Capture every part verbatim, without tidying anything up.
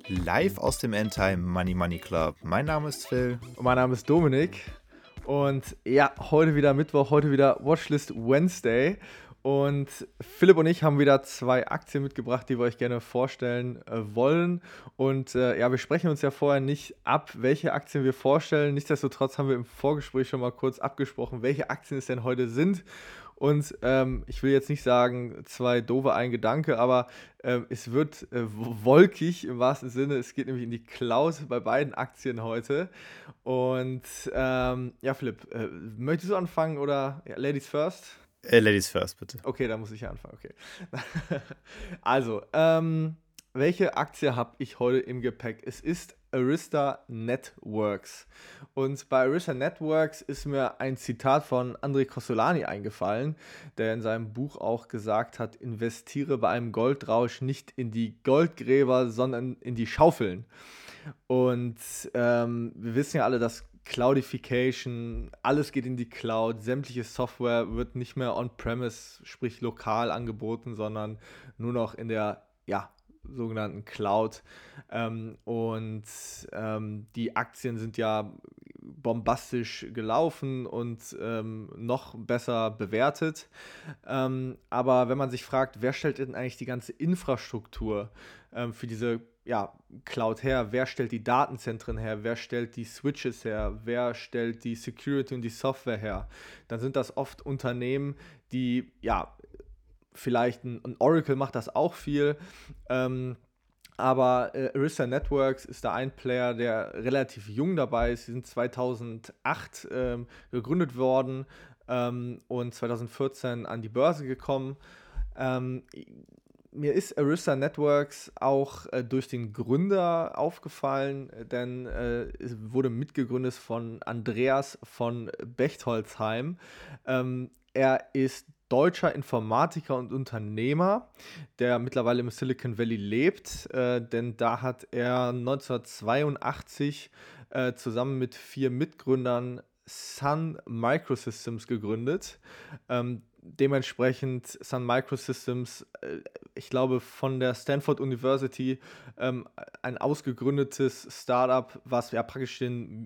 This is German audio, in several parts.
Live aus dem Endtime Money Money Club. Mein Name ist Phil. Und mein Name ist Dominik. Und ja, heute wieder Mittwoch, heute wieder Watchlist Wednesday. Und Philipp und ich haben wieder zwei Aktien mitgebracht, die wir euch gerne vorstellen äh, wollen. Und äh, ja, wir sprechen uns ja vorher nicht ab, welche Aktien wir vorstellen. Nichtsdestotrotz haben wir im Vorgespräch schon mal kurz abgesprochen, welche Aktien es denn heute sind. Und ähm, ich will jetzt nicht sagen, zwei doofe, ein Gedanke, aber ähm, es wird äh, wolkig im wahrsten Sinne. Es geht nämlich in die Cloud bei beiden Aktien heute. Und ähm, ja, Philipp, äh, möchtest du anfangen oder ja, Ladies first? Äh, Ladies first, bitte. Okay, da muss ich ja anfangen, okay. Also, ähm, welche Aktie habe ich heute im Gepäck? Es ist Arista Networks. Und bei Arista Networks ist mir ein Zitat von André Kostolany eingefallen, der in seinem Buch auch gesagt hat, investiere bei einem Goldrausch nicht in die Goldgräber, sondern in die Schaufeln. Und ähm, wir wissen ja alle, dass Cloudification, alles geht in die Cloud, sämtliche Software wird nicht mehr on-premise, sprich lokal angeboten, sondern nur noch in der, ja, sogenannten Cloud. Ähm, und ähm, die Aktien sind ja bombastisch gelaufen und ähm, noch besser bewertet. Ähm, aber wenn man sich fragt, wer stellt denn eigentlich die ganze Infrastruktur ähm, für diese ja, Cloud her? Wer stellt die Datenzentren her? Wer stellt die Switches her? Wer stellt die Security und die Software her? Dann sind das oft Unternehmen, die, ja, vielleicht ein, ein Oracle macht das auch viel, ähm, aber äh, Arista Networks ist da ein Player, der relativ jung dabei ist. Sie sind zweitausendacht ähm, gegründet worden ähm, und zweitausendvierzehn an die Börse gekommen. Ähm, mir ist Arista Networks auch äh, durch den Gründer aufgefallen, denn äh, es wurde mitgegründet von Andreas von Bechtolzheim. Ähm, er ist deutscher Informatiker und Unternehmer, der mittlerweile im Silicon Valley lebt, äh, denn da hat er neunzehnhundertzweiundachtzig äh, zusammen mit vier Mitgründern Sun Microsystems gegründet. Ähm, dementsprechend Sun Microsystems, äh, ich glaube, von der Stanford University ähm, ein ausgegründetes Startup, was ja praktisch den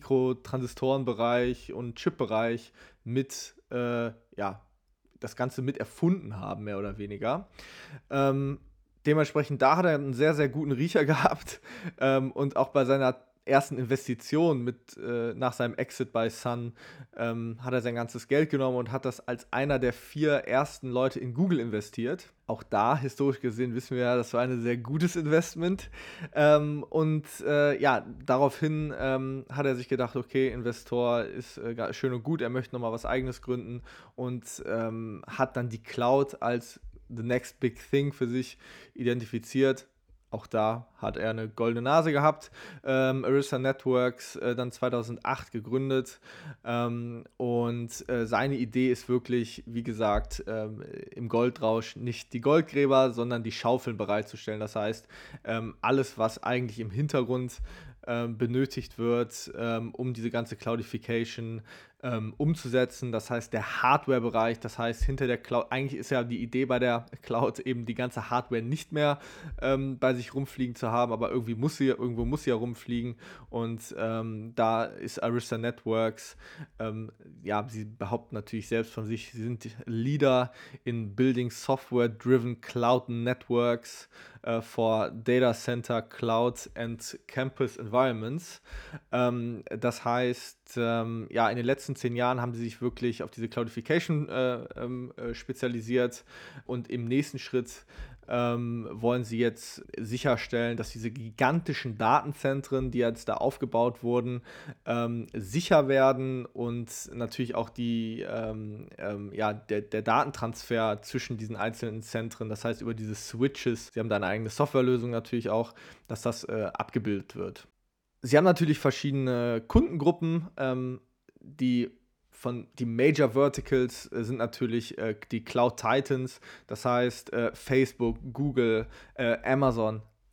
Mikrotransistorenbereich und Chipbereich mit, äh, ja, das Ganze mit erfunden haben, mehr oder weniger. Ähm, dementsprechend, da hat er einen sehr, sehr guten Riecher gehabt ähm, und auch bei seiner ersten Investition mit, äh, nach seinem Exit bei Sun ähm, hat er sein ganzes Geld genommen und hat das als einer der vier ersten Leute in Google investiert. Auch da, historisch gesehen, wissen wir ja, das war ein sehr gutes Investment. Ähm, und äh, ja, daraufhin ähm, hat er sich gedacht, okay, Investor ist äh, schön und gut, er möchte nochmal was Eigenes gründen und ähm, hat dann die Cloud als the next big thing für sich identifiziert. Auch da hat er eine goldene Nase gehabt. Ähm, Arista Networks äh, dann zweitausendacht gegründet. Ähm, und äh, seine Idee ist wirklich, wie gesagt, ähm, im Goldrausch nicht die Goldgräber, sondern die Schaufeln bereitzustellen. Das heißt, ähm, alles, was eigentlich im Hintergrund ähm, benötigt wird, ähm, um diese ganze Cloudification ähm, umzusetzen. Das heißt, der Hardware-Bereich, das heißt, hinter der Cloud, eigentlich ist ja die Idee bei der Cloud eben die ganze Hardware nicht mehr ähm, bei sich rumfliegen zu haben, aber irgendwie muss sie, irgendwo muss sie ja rumfliegen und ähm, da ist Arista Networks, ähm, ja, sie behaupten natürlich selbst von sich, sie sind Leader in Building Software-Driven Cloud Networks uh, for Data Center, Cloud and Campus Environments. Ähm, das heißt, ähm, ja, in den letzten zehn Jahren haben sie sich wirklich auf diese Cloudification äh, äh, spezialisiert und im nächsten Schritt ähm, wollen sie jetzt sicherstellen, dass diese gigantischen Datenzentren, die jetzt da aufgebaut wurden, ähm, sicher werden und natürlich auch die, ähm, ähm, ja, der, der Datentransfer zwischen diesen einzelnen Zentren, das heißt über diese Switches, sie haben da eine eigene Softwarelösung natürlich auch, dass das äh, abgebildet wird. Sie haben natürlich verschiedene Kundengruppen, ähm, die von die Major Verticals äh, sind natürlich äh, die Cloud Titans, das heißt äh, Facebook, Google, äh, Amazon,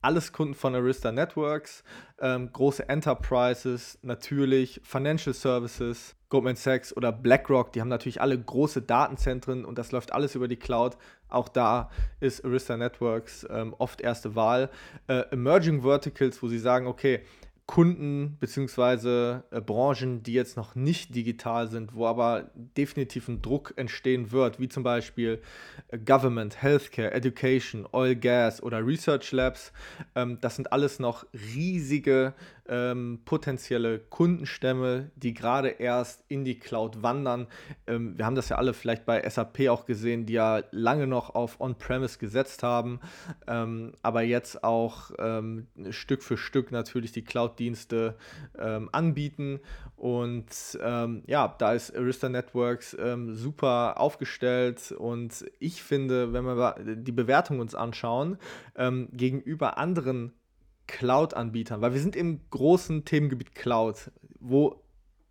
alles Kunden von Arista Networks, ähm, große Enterprises, natürlich Financial Services, Goldman Sachs oder BlackRock, die haben natürlich alle große Datenzentren und das läuft alles über die Cloud. Auch da ist Arista Networks ähm, oft erste Wahl. Äh, Emerging Verticals, wo sie sagen, okay, Kunden bzw. Äh, Branchen, die jetzt noch nicht digital sind, wo aber definitiv ein Druck entstehen wird, wie zum Beispiel äh, Government, Healthcare, Education, Oil, Gas oder Research Labs. Ähm, das sind alles noch riesige ähm, potenzielle Kundenstämme, die gerade erst in die Cloud wandern. Ähm, wir haben das ja alle vielleicht bei S A P auch gesehen, die ja lange noch auf On-Premise gesetzt haben, ähm, aber jetzt auch ähm, Stück für Stück natürlich die Cloud-Dienste ähm, anbieten. Und ähm, ja, da ist Arista Networks ähm, super aufgestellt und ich finde, wenn wir die Bewertung uns anschauen, ähm, gegenüber anderen Cloud-Anbietern, weil wir sind im großen Themengebiet Cloud, wo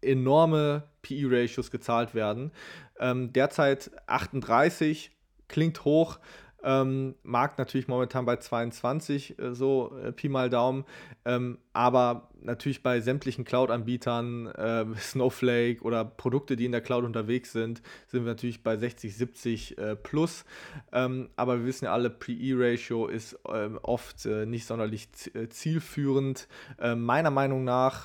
enorme P E-Ratios gezahlt werden. Ähm, derzeit achtunddreißig, klingt hoch, ähm, Markt natürlich momentan bei zweiundzwanzig, äh, so äh, Pi mal Daumen, ähm, aber natürlich bei sämtlichen Cloud-Anbietern, äh, Snowflake oder Produkte, die in der Cloud unterwegs sind, sind wir natürlich bei sechzig, siebzig äh, plus, ähm, aber wir wissen ja alle, P E-Ratio ist ähm, oft äh, nicht sonderlich z- äh, zielführend. Äh, meiner Meinung nach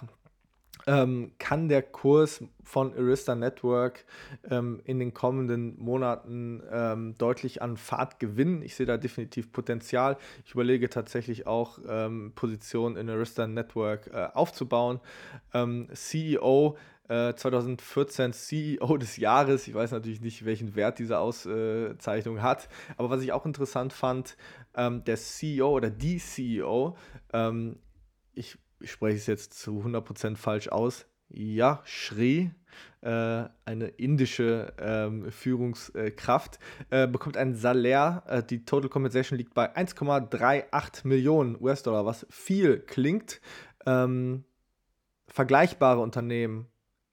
ähm, kann der Kurs von Arista Network ähm, in den kommenden Monaten ähm, deutlich an Fahrt gewinnen. Ich sehe da definitiv Potenzial. Ich überlege tatsächlich auch, ähm, Positionen in Arista Network äh, aufzubauen. Ähm, C E O äh, zwanzig vierzehn C E O des Jahres. Ich weiß natürlich nicht, welchen Wert diese Auszeichnung hat, aber was ich auch interessant fand, ähm, der C E O oder die C E O, ähm, ich ich spreche es jetzt zu hundert Prozent falsch aus, ja, Shri, äh, eine indische ähm, Führungskraft, äh, bekommt ein Salär, äh, die Total Compensation liegt bei eins Komma achtunddreißig Millionen U S-Dollar, was viel klingt. Ähm, vergleichbare Unternehmen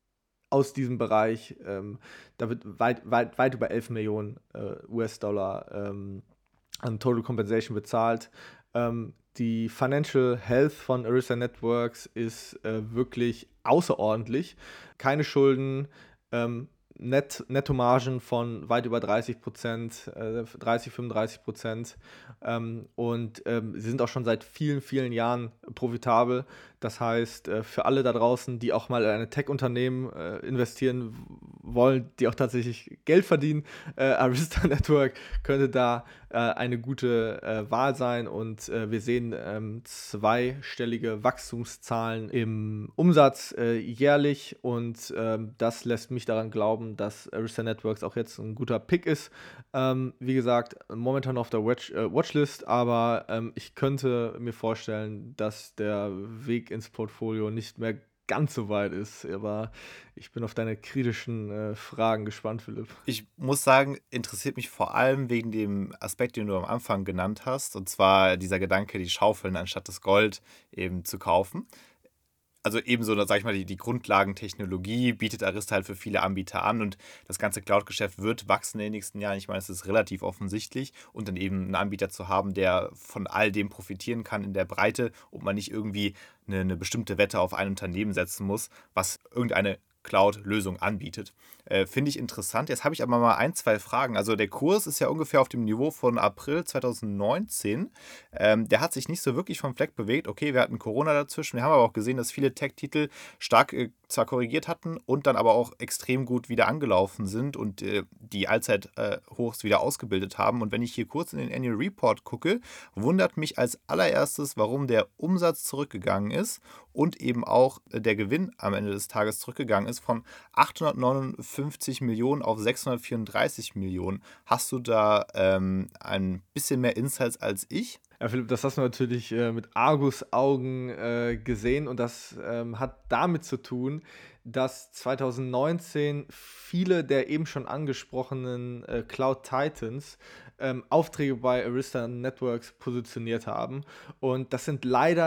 aus diesem Bereich, ähm, da wird weit, weit, weit über elf Millionen äh, U S-Dollar ähm, an Total Compensation bezahlt. Ähm, die Financial Health von Arista Networks ist äh, wirklich außerordentlich. Keine Schulden, ähm, Net, Nettomargen von weit über dreißig Prozent, äh, dreißig, fünfunddreißig Prozent. Ähm, und ähm, sie sind auch schon seit vielen, vielen Jahren profitabel. Das heißt, äh, für alle da draußen, die auch mal in ein Tech-Unternehmen äh, investieren wollen, die auch tatsächlich Geld verdienen, äh, Arista Network könnte da äh, eine gute äh, Wahl sein und äh, wir sehen ähm, zweistellige Wachstumszahlen im Umsatz äh, jährlich und ähm, das lässt mich daran glauben, dass Arista Networks auch jetzt ein guter Pick ist. Ähm, wie gesagt, momentan auf der Watch, äh, Watchlist, aber ähm, ich könnte mir vorstellen, dass der Weg ins Portfolio nicht mehr ganz so weit ist. Aber ich bin auf deine kritischen äh, Fragen gespannt, Philipp. Ich muss sagen, interessiert mich vor allem wegen dem Aspekt, den du am Anfang genannt hast, und zwar dieser Gedanke, die Schaufeln anstatt das Gold eben zu kaufen. Also ebenso, sag ich mal, die, die Grundlagentechnologie bietet Arista halt für viele Anbieter an und das ganze Cloud-Geschäft wird wachsen in den nächsten Jahren. Ich meine, es ist relativ offensichtlich und dann eben einen Anbieter zu haben, der von all dem profitieren kann in der Breite und man nicht irgendwie eine, eine bestimmte Wette auf ein Unternehmen setzen muss, was irgendeine Cloud-Lösung anbietet. Äh, Finde ich interessant. Jetzt habe ich aber mal ein, zwei Fragen. Also der Kurs ist ja ungefähr auf dem Niveau von April zwanzig neunzehn. Ähm, der hat sich nicht so wirklich vom Fleck bewegt. Okay, wir hatten Corona dazwischen. Wir haben aber auch gesehen, dass viele Tech-Titel stark äh, zwar korrigiert hatten und dann aber auch extrem gut wieder angelaufen sind und äh, die Allzeithochs äh, wieder ausgebildet haben. Und wenn ich hier kurz in den Annual Report gucke, wundert mich als allererstes, warum der Umsatz zurückgegangen ist und eben auch äh, der Gewinn am Ende des Tages zurückgegangen ist von achthundertneunundfünfzig Millionen auf sechshundertvierunddreißig Millionen. Hast du da ähm, ein bisschen mehr Insights als ich? Ja, Philipp, das hast du natürlich äh, mit Argusaugen äh, gesehen und das ähm, hat damit zu tun, dass zwanzig neunzehn viele der eben schon angesprochenen äh, Cloud Titans ähm, Aufträge bei Arista Networks positioniert haben und das sind leider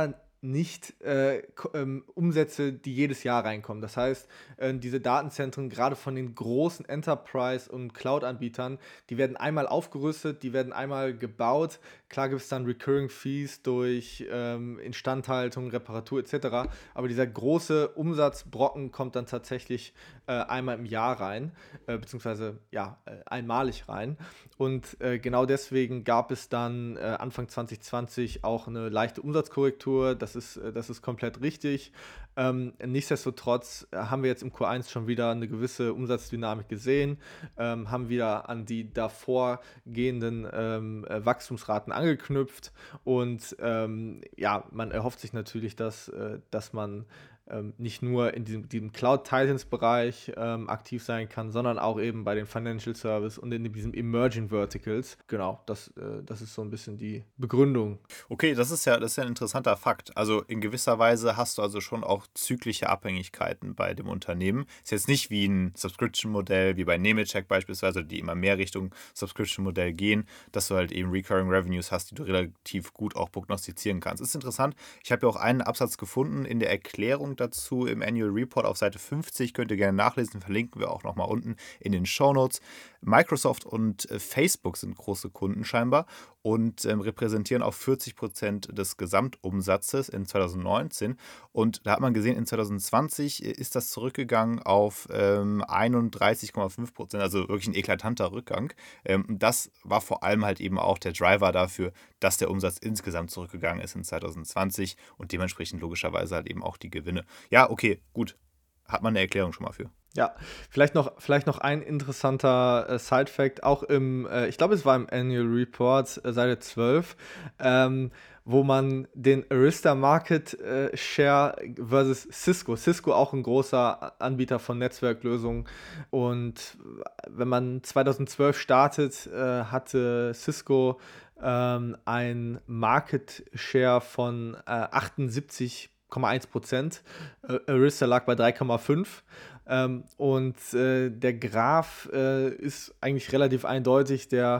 nicht äh, ko- ähm, Umsätze, die jedes Jahr reinkommen. Das heißt, äh, diese Datenzentren, gerade von den großen Enterprise- und Cloud-Anbietern, die werden einmal aufgerüstet, die werden einmal gebaut. Klar gibt es dann Recurring Fees durch ähm, Instandhaltung, Reparatur et cetera. Aber dieser große Umsatzbrocken kommt dann tatsächlich äh, einmal im Jahr rein, äh, beziehungsweise ja, äh, einmalig rein. Und äh, genau deswegen gab es dann äh, Anfang zwanzig zwanzig auch eine leichte Umsatzkorrektur. Das ist, äh, das ist komplett richtig. Ähm, nichtsdestotrotz äh, haben wir jetzt im Q eins schon wieder eine gewisse Umsatzdynamik gesehen, ähm, haben wieder an die davor gehenden ähm, äh, Wachstumsraten angeknüpft und ähm, ja, man erhofft sich natürlich, dass, äh, dass man ähm, nicht nur in diesem, diesem Cloud-Titans-Bereich ähm, aktiv sein kann, sondern auch eben bei den Financial Service und in diesem Emerging Verticals. Genau, das, äh, das ist so ein bisschen die Begründung. Okay, das ist ja, das ist ja ein interessanter Fakt. Also in gewisser Weise hast du also schon auch zyklische Abhängigkeiten bei dem Unternehmen. Ist jetzt nicht wie ein Subscription-Modell, wie bei Nemetschek beispielsweise, die immer mehr Richtung Subscription-Modell gehen, dass du halt eben Recurring Revenues hast, die du relativ gut auch prognostizieren kannst. Ist interessant. Ich habe ja auch einen Absatz gefunden in der Erklärung dazu im Annual Report auf Seite fünfzig. Könnt ihr gerne nachlesen, verlinken wir auch nochmal unten in den Shownotes. Microsoft und äh, Facebook sind große Kunden scheinbar und ähm, repräsentieren auch vierzig Prozent des Gesamtumsatzes in zwanzig neunzehn. Und da hat man gesehen, in zwanzig zwanzig ist das zurückgegangen auf ähm, einunddreißig Komma fünf Prozent, also wirklich ein eklatanter Rückgang. Ähm, das war vor allem halt eben auch der Driver dafür, dass der Umsatz insgesamt zurückgegangen ist in zwanzig zwanzig und dementsprechend logischerweise halt eben auch die Gewinne. Ja, okay, gut. Hat man eine Erklärung schon mal für. Ja, vielleicht noch, vielleicht noch ein interessanter äh, Side-Fact, auch im, äh, ich glaube, es war im Annual Report, äh, Seite zwölf, ähm, wo man den Arista Market äh, Share versus Cisco, Cisco auch ein großer Anbieter von Netzwerklösungen, und wenn man zwanzig zwölf startet, äh, hatte Cisco ähm, ein Market Share von äh, achtundsiebzig Komma eins Prozent, äh, Arista lag bei drei Komma fünf. Ähm, und äh, der Graph äh, ist eigentlich relativ eindeutig. Der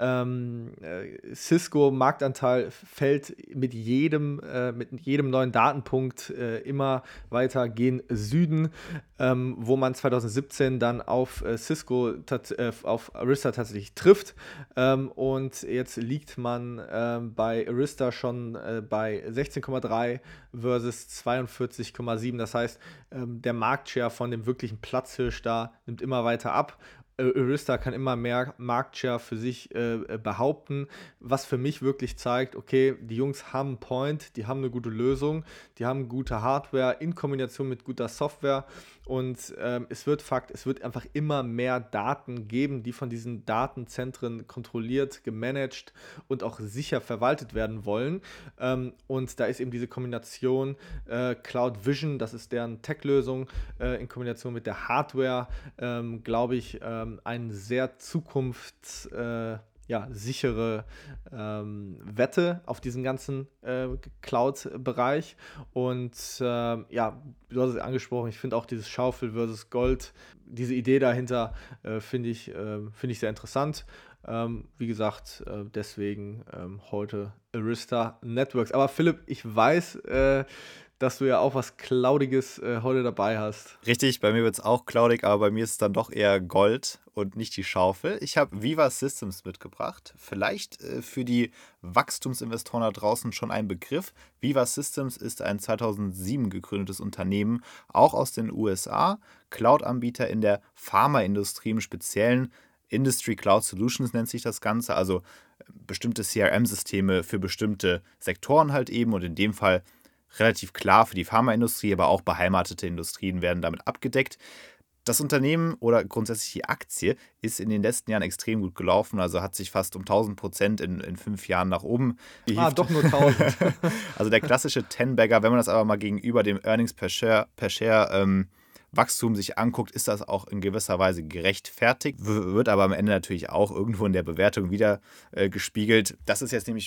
ähm, äh, Cisco-Marktanteil fällt mit jedem, äh, mit jedem neuen Datenpunkt äh, immer weiter gen Süden, ähm, wo man zwanzig siebzehn dann auf äh, Cisco, tat, äh, auf Arista tatsächlich trifft. Ähm, und jetzt liegt man äh, bei Arista schon äh, bei sechzehn Komma drei versus zweiundvierzig Komma sieben. Das heißt, ähm, der Marktshare von dem wirklichen Platzhirsch da nimmt immer weiter ab. Arista kann immer mehr Marktshare für sich äh, behaupten, was für mich wirklich zeigt, okay, die Jungs haben einen Point, die haben eine gute Lösung, die haben gute Hardware in Kombination mit guter Software, und ähm, es wird Fakt, es wird einfach immer mehr Daten geben, die von diesen Datenzentren kontrolliert, gemanagt und auch sicher verwaltet werden wollen, ähm, und da ist eben diese Kombination äh, Cloud Vision, das ist deren Tech-Lösung, äh, in Kombination mit der Hardware, ähm, glaube ich, ähm, eine sehr zukunfts- äh, ja, sichere ähm, Wette auf diesen ganzen äh, Cloud-Bereich. Und ähm, ja, du hast es angesprochen, ich finde auch dieses Schaufel versus Gold, diese Idee dahinter äh, finde ich, äh, find ich sehr interessant. Ähm, wie gesagt, äh, deswegen ähm, heute Arista Networks. Aber Philipp, ich weiß, äh, dass du ja auch was Cloudiges äh, heute dabei hast. Richtig, bei mir wird es auch cloudig, aber bei mir ist es dann doch eher Gold und nicht die Schaufel. Ich habe Viva Systems mitgebracht. Vielleicht äh, für die Wachstumsinvestoren da draußen schon ein Begriff. Viva Systems ist ein zweitausendsieben gegründetes Unternehmen, auch aus den U S A. Cloud-Anbieter in der Pharmaindustrie im Speziellen. Industry Cloud Solutions nennt sich das Ganze, also bestimmte C R M-Systeme für bestimmte Sektoren halt eben, und in dem Fall relativ klar für die Pharmaindustrie, aber auch beheimatete Industrien werden damit abgedeckt. Das Unternehmen oder grundsätzlich die Aktie ist in den letzten Jahren extrem gut gelaufen, also hat sich fast um tausend Prozent in, in fünf Jahren nach oben gehievt. Ah, doch nur tausend. Also der klassische Ten-Bagger, wenn man das aber mal gegenüber dem Earnings per Share, per Share ähm, Wachstum sich anguckt, ist das auch in gewisser Weise gerechtfertigt, wird aber am Ende natürlich auch irgendwo in der Bewertung wieder äh, gespiegelt. Das ist jetzt nämlich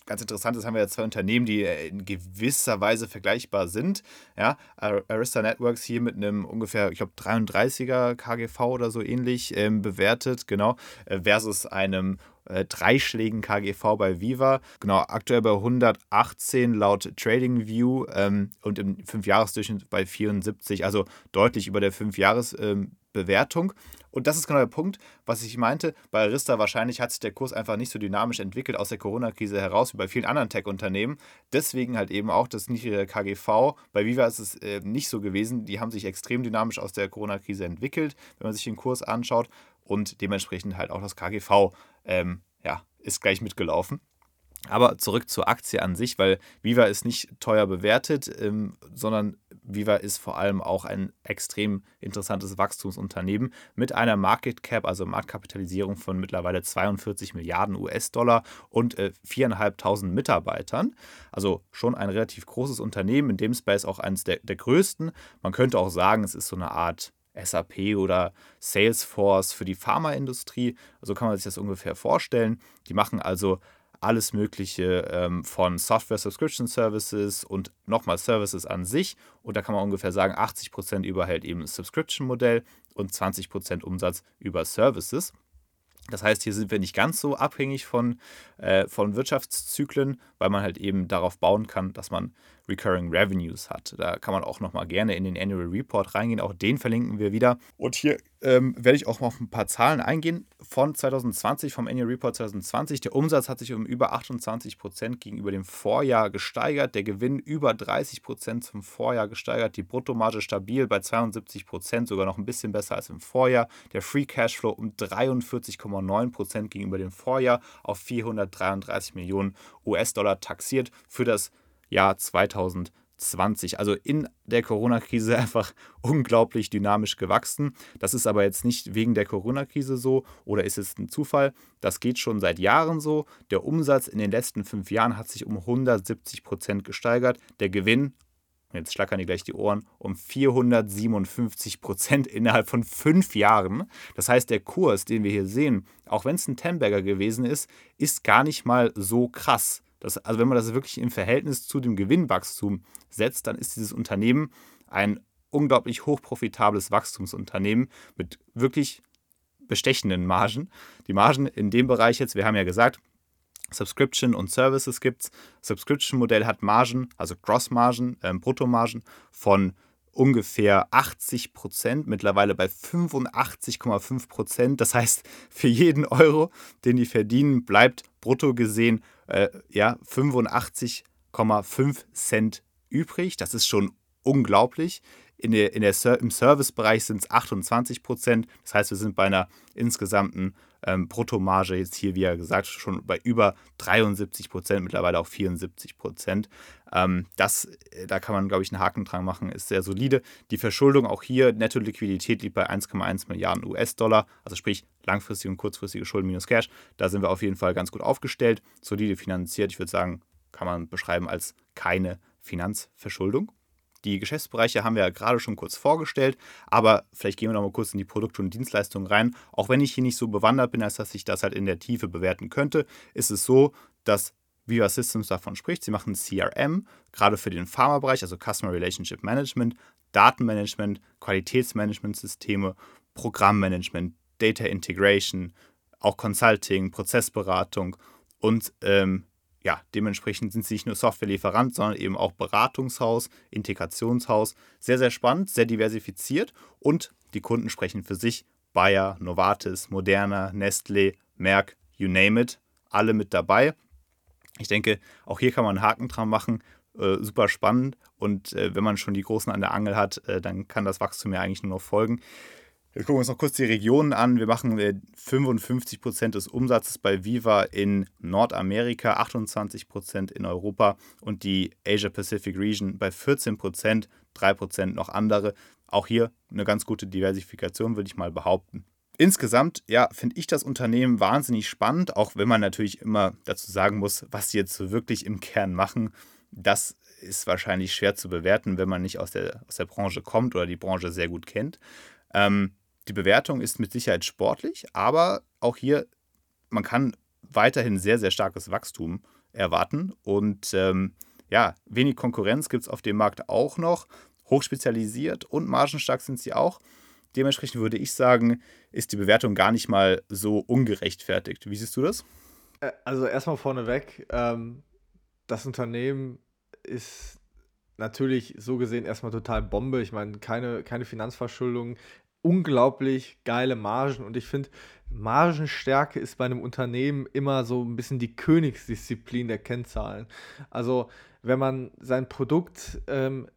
ganz interessant ist, haben wir jetzt zwei Unternehmen, die in gewisser Weise vergleichbar sind. Ja, Arista Networks hier mit einem ungefähr, ich glaube, dreiunddreißiger K G V oder so ähnlich ähm, bewertet, genau, äh, versus einem äh, dreischlägigen K G V bei Viva. Genau, aktuell bei hundertachtzehn laut TradingView ähm, und im Fünfjahresdurchschnitt bei vierundsiebzig, also deutlich über der Fünfjahres-Bewertung. Und das ist genau der Punkt, was ich meinte. Bei Arista wahrscheinlich hat sich der Kurs einfach nicht so dynamisch entwickelt aus der Corona-Krise heraus wie bei vielen anderen Tech-Unternehmen. Deswegen halt eben auch das niedrige K G V. Bei Viva ist es äh, nicht so gewesen. Die haben sich extrem dynamisch aus der Corona-Krise entwickelt, wenn man sich den Kurs anschaut. Und dementsprechend halt auch das K G V ähm, ja, ist gleich mitgelaufen. Aber zurück zur Aktie an sich, weil Viva ist nicht teuer bewertet, ähm, sondern Viva ist vor allem auch ein extrem interessantes Wachstumsunternehmen mit einer Market Cap, also Marktkapitalisierung von mittlerweile zweiundvierzig Milliarden U S-Dollar und äh, viertausendfünfhundert Mitarbeitern. Also schon ein relativ großes Unternehmen, in dem Space auch eines der, der größten. Man könnte auch sagen, es ist so eine Art S A P oder Salesforce für die Pharmaindustrie. So kann man sich das ungefähr vorstellen. Die machen also alles Mögliche ähm, von Software Subscription Services und nochmal Services an sich. Und da kann man ungefähr sagen, achtzig Prozent über halt eben das Subscription-Modell und zwanzig Prozent Umsatz über Services. Das heißt, hier sind wir nicht ganz so abhängig von, äh, von Wirtschaftszyklen, weil man halt eben darauf bauen kann, dass man Recurring Revenues hat. Da kann man auch nochmal gerne in den Annual Report reingehen. Auch den verlinken wir wieder. Und hier ähm, werde ich auch mal auf ein paar Zahlen eingehen von zwanzig zwanzig, vom Annual Report zwanzig zwanzig. Der Umsatz hat sich um über achtundzwanzig Prozent gegenüber dem Vorjahr gesteigert. Der Gewinn über dreißig Prozent zum Vorjahr gesteigert. Die Bruttomarge stabil bei zweiundsiebzig Prozent, sogar noch ein bisschen besser als im Vorjahr. Der Free Cashflow um dreiundvierzig Komma neun Prozent gegenüber dem Vorjahr auf vierhundertdreiunddreißig Millionen U S-Dollar taxiert für das Jahr zwanzig zwanzig. Also in der Corona-Krise einfach unglaublich dynamisch gewachsen. Das ist aber jetzt nicht wegen der Corona-Krise so oder ist es ein Zufall. Das geht schon seit Jahren so. Der Umsatz in den letzten fünf Jahren hat sich um hundertsiebzig Prozent gesteigert. Der Gewinn, jetzt schlackern die gleich die Ohren, um vierhundertsiebenundfünfzig Prozent innerhalb von fünf Jahren. Das heißt, der Kurs, den wir hier sehen, auch wenn es ein Ten-Bagger gewesen ist, ist gar nicht mal so krass. Das, also wenn man das wirklich im Verhältnis zu dem Gewinnwachstum setzt, dann ist dieses Unternehmen ein unglaublich hochprofitables Wachstumsunternehmen mit wirklich bestechenden Margen. Die Margen in dem Bereich jetzt, wir haben ja gesagt, Subscription und Services gibt es. Subscription-Modell hat Margen, also Gross-Margen, äh, Bruttomargen von ungefähr achtzig Prozent, mittlerweile bei fünfundachtzig Komma fünf Prozent. Das heißt, für jeden Euro, den die verdienen, bleibt brutto gesehen äh, ja, fünfundachtzig Komma fünf Cent übrig. Das ist schon unglaublich. In der, in der Ser- Im Servicebereich sind es achtundzwanzig Prozent. Das heißt, wir sind bei einer insgesamten ähm, Bruttomarge jetzt hier, wie ja gesagt, schon bei über dreiundsiebzig Prozent, mittlerweile auch vierundsiebzig Prozent. Ähm, das, da kann man, glaube ich, einen Haken dran machen, ist sehr solide. Die Verschuldung auch hier, Netto-Liquidität liegt bei eins Komma eins Milliarden U S-Dollar, also sprich langfristige und kurzfristige Schulden minus Cash. Da sind wir auf jeden Fall ganz gut aufgestellt, solide finanziert. Ich würde sagen, kann man beschreiben als keine Finanzverschuldung. Die Geschäftsbereiche haben wir ja gerade schon kurz vorgestellt, aber vielleicht gehen wir noch mal kurz in die Produkte und Dienstleistungen rein. Auch wenn ich hier nicht so bewandert bin, als dass ich das halt in der Tiefe bewerten könnte, ist es so, dass Viva Systems davon spricht. Sie machen C R M, gerade für den Pharmabereich, also Customer Relationship Management, Datenmanagement, Qualitätsmanagementsysteme, Programmmanagement, Data Integration, auch Consulting, Prozessberatung und ähm, ja, dementsprechend sind sie nicht nur Softwarelieferant, sondern eben auch Beratungshaus, Integrationshaus. Sehr, sehr spannend, sehr diversifiziert und die Kunden sprechen für sich. Bayer, Novartis, Moderna, Nestlé, Merck, you name it, alle mit dabei. Ich denke, auch hier kann man einen Haken dran machen. Äh, super spannend und äh, wenn man schon die Großen an der Angel hat, äh, dann kann das Wachstum ja eigentlich nur noch folgen. Jetzt gucken wir uns noch kurz die Regionen an. Wir machen fünfundfünfzig Prozent des Umsatzes bei Viva in Nordamerika, achtundzwanzig Prozent in Europa und die Asia-Pacific Region bei vierzehn Prozent, drei Prozent noch andere. Auch hier eine ganz gute Diversifikation, würde ich mal behaupten. Insgesamt, ja, finde ich das Unternehmen wahnsinnig spannend, auch wenn man natürlich immer dazu sagen muss, was sie jetzt so wirklich im Kern machen. Das ist wahrscheinlich schwer zu bewerten, wenn man nicht aus der, aus der Branche kommt oder die Branche sehr gut kennt. Ähm, Die Bewertung ist mit Sicherheit sportlich, aber auch hier, man kann weiterhin sehr, sehr starkes Wachstum erwarten. Und ähm, ja, wenig Konkurrenz gibt es auf dem Markt auch noch. Hochspezialisiert und margenstark sind sie auch. Dementsprechend würde ich sagen, ist die Bewertung gar nicht mal so ungerechtfertigt. Wie siehst du das? Äh, Also erstmal vorneweg, ähm, das Unternehmen ist natürlich so gesehen erstmal total Bombe. Ich meine, keine, keine Finanzverschuldung, unglaublich geile Margen und ich finde, Margenstärke ist bei einem Unternehmen immer so ein bisschen die Königsdisziplin der Kennzahlen. Also wenn man sein Produkt ähm,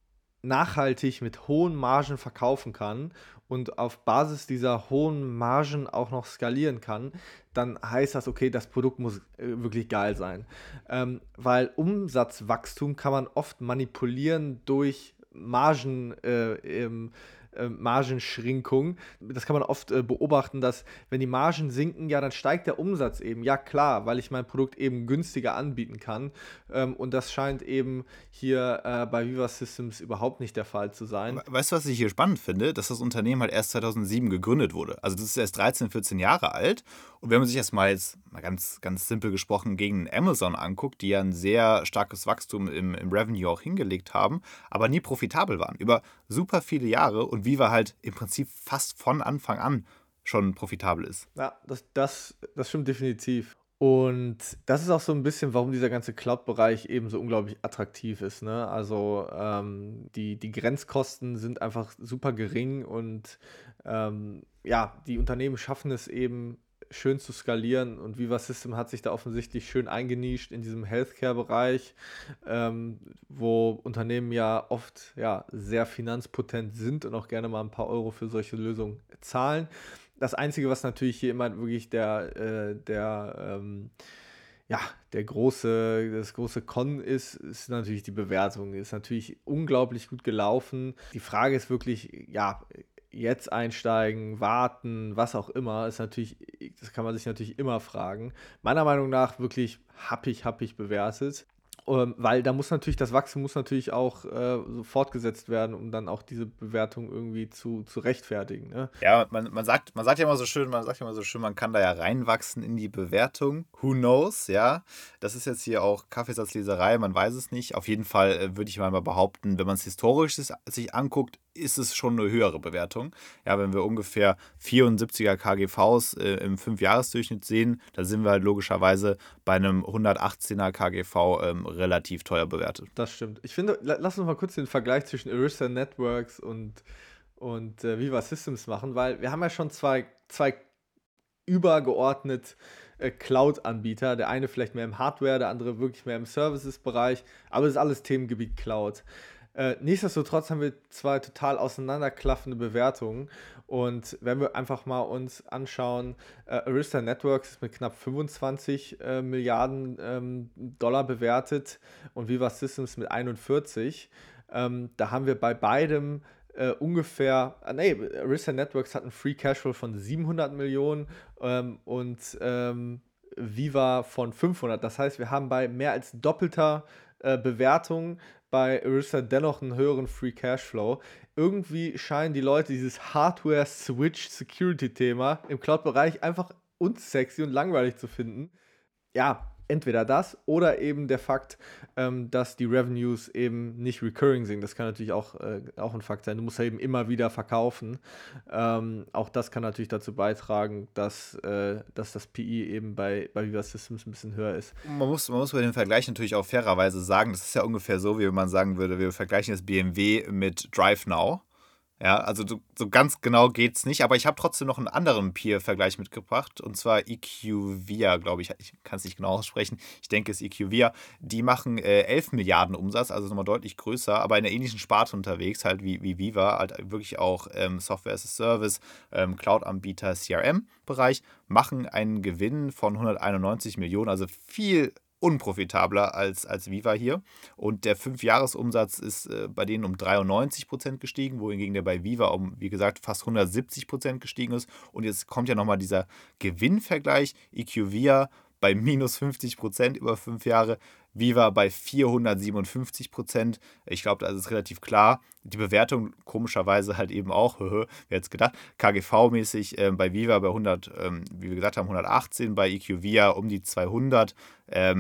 nachhaltig mit hohen Margen verkaufen kann und auf Basis dieser hohen Margen auch noch skalieren kann, dann heißt das, okay, das Produkt muss äh, wirklich geil sein. Ähm, weil Umsatzwachstum kann man oft manipulieren durch Margen, äh, ähm, äh, Margenschrinkung. Das kann man oft äh, beobachten, dass wenn die Margen sinken, ja, dann steigt der Umsatz eben. Ja, klar, weil ich mein Produkt eben günstiger anbieten kann. Ähm, und das scheint eben hier äh, bei Viva Systems überhaupt nicht der Fall zu sein. Weißt du, was ich hier spannend finde? Dass das Unternehmen halt erst zweitausendsieben gegründet wurde. Also das ist erst dreizehn, vierzehn Jahre alt. Und wenn man sich das mal jetzt mal ganz, ganz simpel gesprochen gegen Amazon anguckt, die ja ein sehr starkes Wachstum im, im Revenue auch hingelegt haben, aber nie profitabel waren. Über super viele Jahre und Viva halt im Prinzip fast von Anfang an schon profitabel ist. Ja, das, das, das stimmt definitiv. Und das ist auch so ein bisschen, warum dieser ganze Cloud-Bereich eben so unglaublich attraktiv ist. Ne? Also ähm, die, die Grenzkosten sind einfach super gering und ähm, ja, die Unternehmen schaffen es eben schön zu skalieren und Viva System hat sich da offensichtlich schön eingenischt in diesem Healthcare-Bereich, ähm, wo Unternehmen ja oft ja, sehr finanzpotent sind und auch gerne mal ein paar Euro für solche Lösungen zahlen. Das Einzige, was natürlich hier immer wirklich der, äh, der, ähm, ja, der große, das große Con ist, ist natürlich die Bewertung. Ist natürlich unglaublich gut gelaufen. Die Frage ist wirklich, ja, jetzt einsteigen, warten, was auch immer, ist natürlich, das kann man sich natürlich immer fragen. Meiner Meinung nach wirklich happig, happig bewertet. Ähm, weil da muss natürlich, das Wachstum muss natürlich auch äh, so fortgesetzt werden, um dann auch diese Bewertung irgendwie zu, zu rechtfertigen. Ne? Ja, man, man, sagt, man sagt ja immer so schön, man sagt ja immer so schön, man kann da ja reinwachsen in die Bewertung. Who knows, ja. Das ist jetzt hier auch Kaffeesatzleserei, man weiß es nicht. Auf jeden Fall äh, würde ich mal behaupten, wenn man es historisch sich, sich anguckt, ist es schon eine höhere Bewertung. Ja, wenn wir ungefähr vierundsiebziger K G Vs äh, im fünf-Jahres-Durchschnitt sehen, da sind wir halt logischerweise bei einem hundertachtzehner K G V ähm, relativ teuer bewertet. Das stimmt. Ich finde, la- lass uns mal kurz den Vergleich zwischen Arista Networks und, und äh, Viva Systems machen, weil wir haben ja schon zwei, zwei übergeordnet äh, Cloud-Anbieter. Der eine vielleicht mehr im Hardware, der andere wirklich mehr im Services-Bereich, aber es ist alles Themengebiet Cloud. Äh, nichtsdestotrotz haben wir zwei total auseinanderklaffende Bewertungen und wenn wir einfach mal uns anschauen, äh, Arista Networks ist mit knapp fünfundzwanzig äh, Milliarden ähm, Dollar bewertet und Viva Systems mit einundvierzig. Ähm, da haben wir bei beidem äh, ungefähr, ah, nee, Arista Networks hat einen Free Cashflow von siebenhundert Millionen ähm, und ähm, Viva von fünfhundert. Das heißt, wir haben bei mehr als doppelter äh, Bewertung bei Arista dennoch einen höheren Free Cashflow. Irgendwie scheinen die Leute dieses Hardware-Switch-Security-Thema im Cloud-Bereich einfach unsexy und langweilig zu finden. Ja, entweder das oder eben der Fakt, ähm, dass die Revenues eben nicht recurring sind. Das kann natürlich auch, äh, auch ein Fakt sein. Du musst ja eben immer wieder verkaufen. Ähm, auch das kann natürlich dazu beitragen, dass, äh, dass das P E eben bei, bei Viva Systems ein bisschen höher ist. Man muss, man muss bei dem Vergleich natürlich auch fairerweise sagen, das ist ja ungefähr so, wie wenn man sagen würde, wir vergleichen das B M W mit DriveNow. Ja, also so, so ganz genau geht's nicht, aber ich habe trotzdem noch einen anderen Peer-Vergleich mitgebracht und zwar IQVIA, glaube ich, ich kann es nicht genau aussprechen, ich denke es ist IQVIA, die machen äh, elf Milliarden Umsatz, also nochmal deutlich größer, aber in einer ähnlichen Sparte unterwegs, halt wie, wie Viva, halt wirklich auch ähm, Software as a Service, ähm, Cloud-Anbieter, C R M-Bereich, machen einen Gewinn von hunderteinundneunzig Millionen, also viel unprofitabler als, als Viva hier. Und der Fünfjahresumsatz ist äh, bei denen um dreiundneunzig Prozent gestiegen, wohingegen der bei Viva um, wie gesagt, fast hundertsiebzig Prozent gestiegen ist. Und jetzt kommt ja nochmal dieser Gewinnvergleich. IQVIA bei minus fünfzig Prozent über fünf Jahre, Viva bei vierhundertsiebenundfünfzig Prozent. Ich glaube, da ist es relativ klar. Die Bewertung komischerweise halt eben auch, wer hätte es gedacht, K G V-mäßig äh, bei Viva bei hundert, ähm, wie wir gesagt haben, hundertachtzehn, bei IQVIA um die zweihundert. Ähm,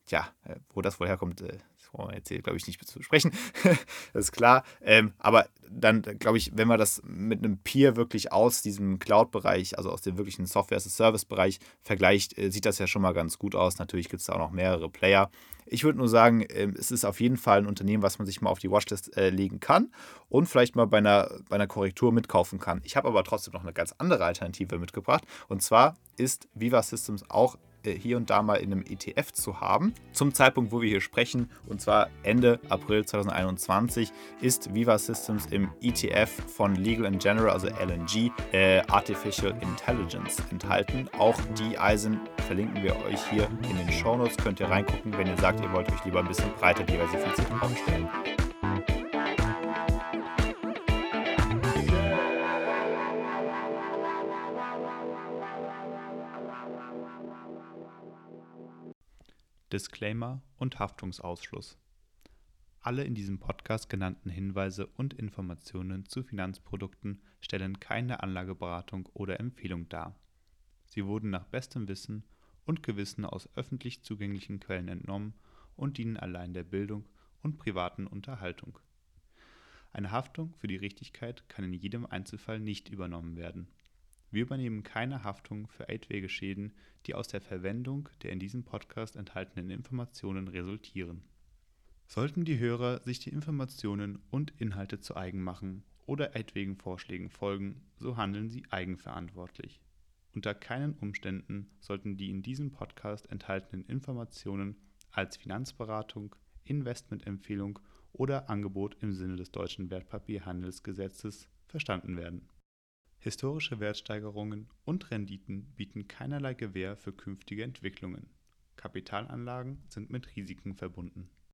Tja, äh, wo das wohl herkommt, äh, das wollen wir jetzt hier, glaube ich, nicht zu besprechen. Das ist klar. Ähm, aber dann, glaube ich, wenn man das mit einem Peer wirklich aus diesem Cloud-Bereich, also aus dem wirklichen Software-as-a-Service-Bereich vergleicht, äh, sieht das ja schon mal ganz gut aus. Natürlich gibt es da auch noch mehrere Player. Ich würde nur sagen, ähm, es ist auf jeden Fall ein Unternehmen, was man sich mal auf die Watchlist äh, legen kann und vielleicht mal bei einer, bei einer Korrektur mitkaufen kann. Ich habe aber trotzdem noch eine ganz andere Alternative mitgebracht. Und zwar ist Viva Systems auch hier und da mal in einem E T F zu haben. Zum Zeitpunkt, wo wir hier sprechen, und zwar Ende April zwanzig einundzwanzig, ist Viva Systems im E T F von Legal and General, also L N G, äh, Artificial Intelligence enthalten. Auch die Eisen verlinken wir euch hier in den Shownotes. Könnt ihr reingucken, wenn ihr sagt, ihr wollt euch lieber ein bisschen breiter diversifiziert aufstellen. Disclaimer und Haftungsausschluss. Alle in diesem Podcast genannten Hinweise und Informationen zu Finanzprodukten stellen keine Anlageberatung oder Empfehlung dar. Sie wurden nach bestem Wissen und Gewissen aus öffentlich zugänglichen Quellen entnommen und dienen allein der Bildung und privaten Unterhaltung. Eine Haftung für die Richtigkeit kann in jedem Einzelfall nicht übernommen werden. Wir übernehmen keine Haftung für etwaige Schäden, die aus der Verwendung der in diesem Podcast enthaltenen Informationen resultieren. Sollten die Hörer sich die Informationen und Inhalte zu eigen machen oder etwaigen Vorschlägen folgen, so handeln sie eigenverantwortlich. Unter keinen Umständen sollten die in diesem Podcast enthaltenen Informationen als Finanzberatung, Investmentempfehlung oder Angebot im Sinne des Deutschen Wertpapierhandelsgesetzes verstanden werden. Historische Wertsteigerungen und Renditen bieten keinerlei Gewähr für künftige Entwicklungen. Kapitalanlagen sind mit Risiken verbunden.